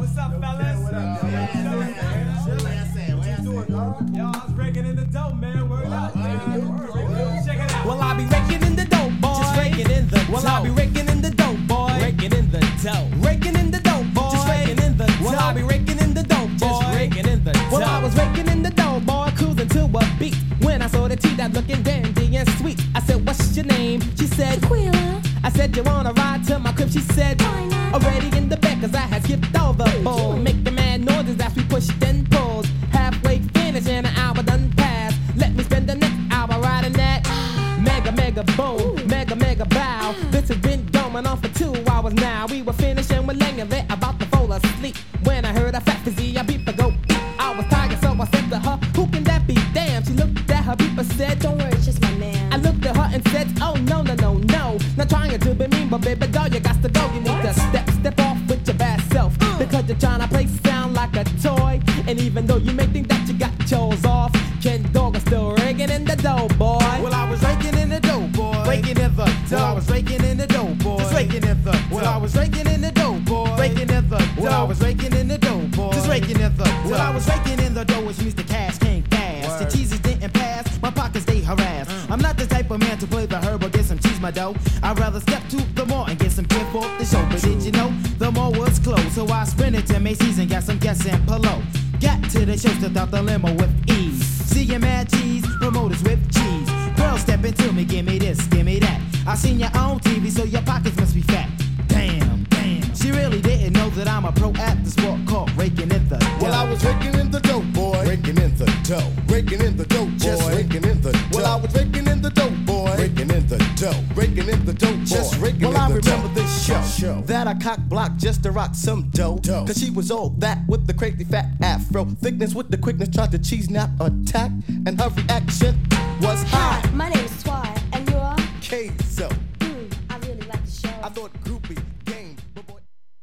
What's up, fellas? What up, Yo, What you doing, dog? I was breaking in the dough, man. Word up. Check it out. Well, I'll be raking in the dough, boy. Just raking in the dough. Well, I'll be raking in the dough, boy. Raking in the dough. Raking in the dough, boy. Just raking in the dough. Well, I'll be raking in the dough, boy. Just raking in the dough. Well, I was raking in the dough, boy, cruising to a beat. When I saw the tea that looking dandy and sweet, I said, what's your name? She said, Aquila. I said, you wanna ride to my crib? She said, Why not? already in the back, cause I had skipped over the pole. Making mad noises as we pushed and pulled. Halfway finished and an hour done passed. Let me spend the next hour riding that mega boom, mega bow. This has been going on for 2 hours now. We were finishing with laying there about to fall asleep when I heard a fat fizzy, a beeper go beep. I was tired, so I said to her, who can that be? Damn, she looked at her beeper, said, Don't worry, it's just my man. I looked at her and said, oh no. Not trying to be mean, but baby girl, you got to go. You need to step off with your bad self. Because you're trying to play sound like a toy. And even though you may think that you got yours off, Ken Dog is still raking in the dough, boy. Well, I was raking in the dough, boy. Raking in the dough. Well, I was raking in the dough, boy. Just raking in the dough. Well, I was raking in the dough, boy. Raking in the dough. Well, I was raking in the dough, boy. Just raking in the dough. Well, I was raking in the dough, which means the cash came fast. The cheeses didn't pass, my pockets they harassed. I'm not the type of man to play the herb or get some cheese, my dough. I'd rather step to the mall and get some kid for the show. But did you know the mall was closed? So I sprinted to Macy's and got some gas and polo. Got to the show, stepped out the limo with ease. Seeing mad cheese, promoters with cheese. Girls step into me, give me this, give me that. I seen your own TV, so your pockets must be fat. Damn. She really didn't know that I'm a pro at the sport called raking in the dough. Well, I was raking in the dough, boy. Raking in the dough. Raking in the dough, boy. Just raking in the dough. Well, I was raking in the dough, boy. Raking in the dough. Raking in the dough, boy. Just raking in the dough. Well, I remember this show that I cock blocked just to rock some dough. Cause she was all that with the crazy fat afro. Thickness with the quickness, tried to cheese nap attack. And her reaction was high. My name is Twy, and you're? K-So.